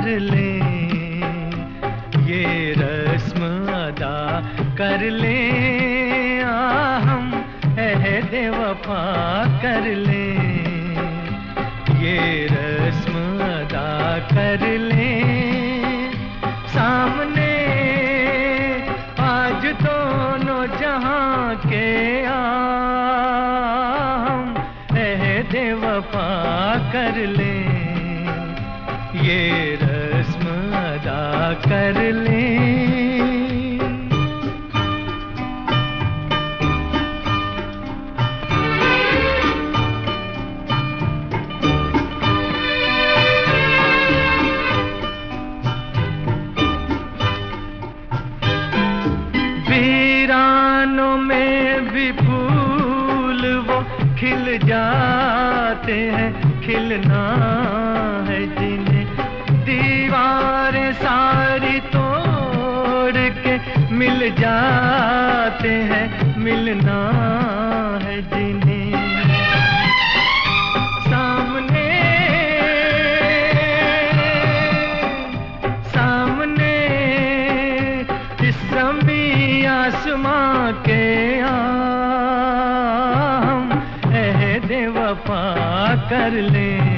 लें, ये रस्म अदा कर लें, हम अहद वफा कर लें, ये रस्म अदा कर लें। सामने आज दोनों जहां के हम अहद वफा कर लें, ये रस्म अदा कर लें। वीरानों में भी फूल वो खिल जाते हैं, खिलना है जिन्हें दीवारें सारी तोड़ के मिल जाते हैं, मिलना है जिन्हें। सामने सामने इस ज़मीं आसमां के हम अहद वफा कर लें,